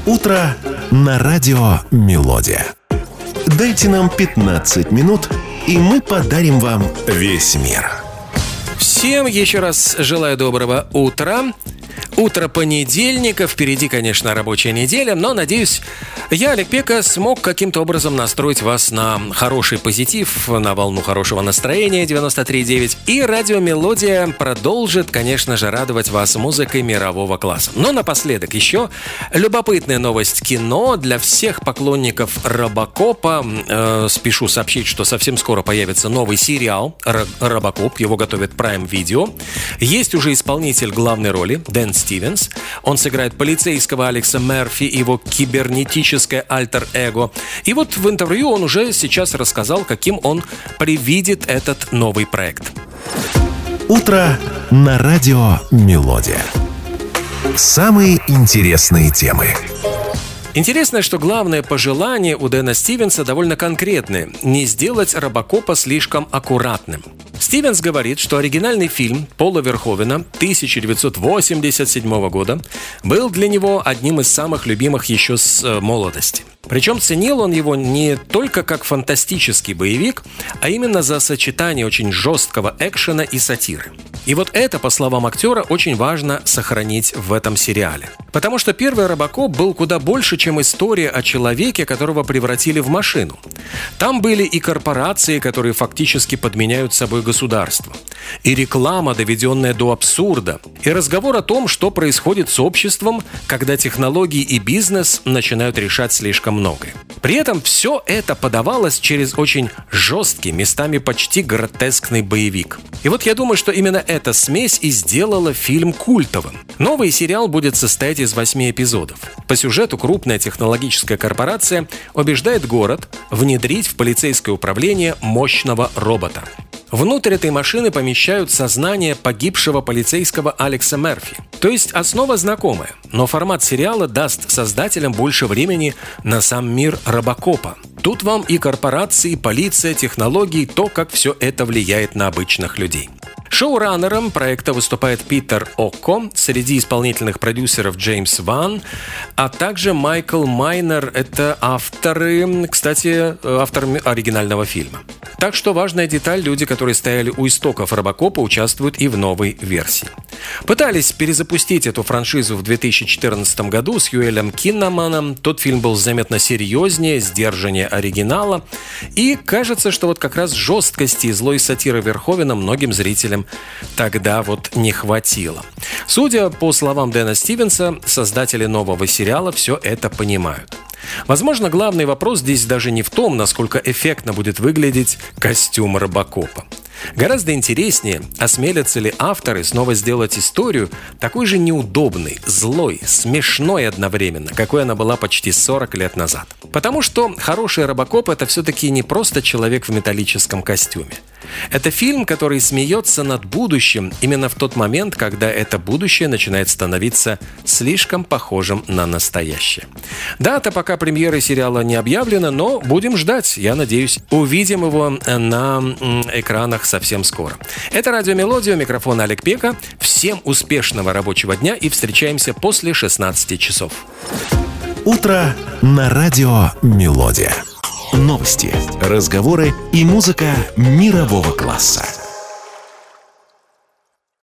Утро на радио «Мелодия». Дайте нам 15 минут, и мы подарим вам весь мир. Всем еще раз желаю доброго утра. Утро понедельника, впереди, конечно, рабочая неделя, но, надеюсь, я, Олег Пека, смог каким-то образом настроить вас на хороший позитив, на волну хорошего настроения 93.9. И радио «Мелодия» продолжит, конечно же, радовать вас музыкой мирового класса. Но напоследок еще любопытная новость кино для всех поклонников «Робокопа». Спешу сообщить, что совсем скоро появится новый сериал «Робокоп». Его готовит Prime Video. Есть уже исполнитель главной роли Дэн Стивенс. Он сыграет полицейского Алекса Мерфи и его кибернетическое альтер-эго. И вот в интервью он уже сейчас рассказал, каким он привидит этот новый проект. Утро на радио «Мелодия». Самые интересные темы. Интересно, что главное пожелание у Дэна Стивенса довольно конкретное – не сделать Робокопа слишком аккуратным. Стивенс говорит, что оригинальный фильм Пола Верховена 1987 года был для него одним из самых любимых еще с молодости. Причем ценил он его не только как фантастический боевик, а именно за сочетание очень жесткого экшена и сатиры. И вот это, по словам актера, очень важно сохранить в этом сериале. Потому что первый «Робокоп» был куда больше, чем история о человеке, которого превратили в машину. Там были и корпорации, которые фактически подменяют собой государство, и реклама, доведенная до абсурда, и разговор о том, что происходит с обществом, когда технологии и бизнес начинают решать слишком многое. При этом все это подавалось через очень жесткий, местами почти гротескный боевик. И вот я думаю, что именно эта смесь и сделала фильм культовым. Новый сериал будет состоять из 8 эпизодов. По сюжету крупная технологическая корпорация убеждает город внедрить в полицейское управление мощного робота. Внутрь этой машины помещают сознание погибшего полицейского Алекса Мерфи. То есть основа знакомая, но формат сериала даст создателям больше времени на сам мир Робокопа. Тут вам и корпорации, полиция, технологии, то, как все это влияет на обычных людей. Шоураннером проекта выступает Питер Окко, среди исполнительных продюсеров Джеймс Ван, а также Майкл Майнер. Это авторы, кстати, авторы оригинального фильма. Так что важная деталь, люди, которые стояли у истоков Робокопа, участвуют и в новой версии. Пытались перезапустить эту франшизу в 2014 году с Юэлем Киннаманом. Тот фильм был заметно серьезнее, сдержаннее оригинала. И кажется, что вот как раз жесткости и злой сатиры Верховена многим зрителям тогда вот не хватило. Судя по словам Дэна Стивенса, создатели нового сериала все это понимают. Возможно, главный вопрос здесь даже не в том, насколько эффектно будет выглядеть костюм Робокопа. Гораздо интереснее, осмелятся ли авторы снова сделать историю такой же неудобной, злой, смешной одновременно, какой она была почти 40 лет назад. Потому что хороший Робокоп — это все-таки не просто человек в металлическом костюме. Это фильм, который смеется над будущим именно в тот момент, когда это будущее начинает становиться слишком похожим на настоящее. Дата пока премьеры сериала не объявлена, но будем ждать. Я надеюсь, увидим его на экранах совсем скоро. Это радио «Мелодия», у микрофона Олег Пека. Всем успешного рабочего дня и встречаемся после 16 часов. Утро на радио «Мелодия». Новости, разговоры и музыка мирового класса.